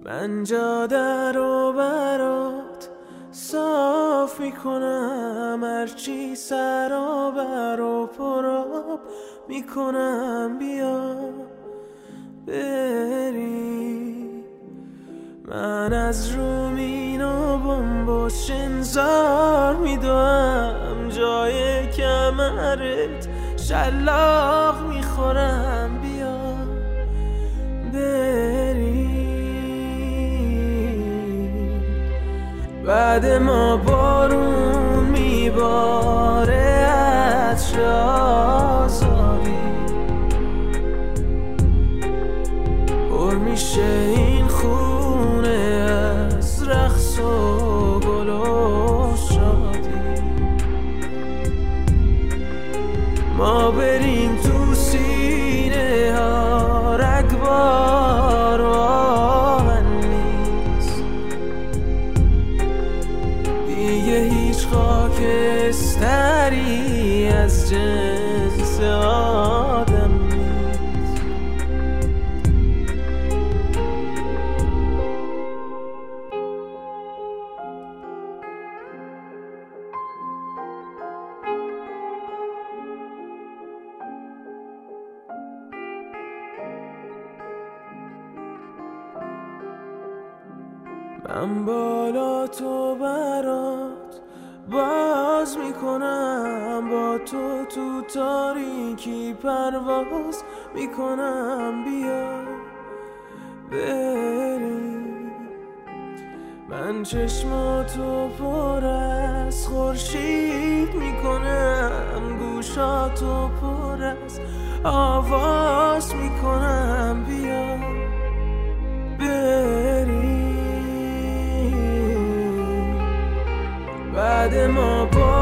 من جاده رو برات صاف میکنم، هرچی سرابر و پراب میکنم، بیا بری. من از رومین و بمبش انذار میدوم، جای کمرت شلاق میخورم، بیا بری. بعد ما بارون میباره عطر آزادی، پر میشه این خونه از رقص و گل و شادی. ما بریم تو سینه ها رگبار و آهن نیست، دیگه هیچ خاکستری از جنس آدم نیست. من بالا تو برات باز میکنم، با تو تو تاریکی پرواز میکنم، بیا بریم. من چشماتو پر از خورشید میکنم، گوشاتو پر از آواز میکنم، بیا بریم. بعد ما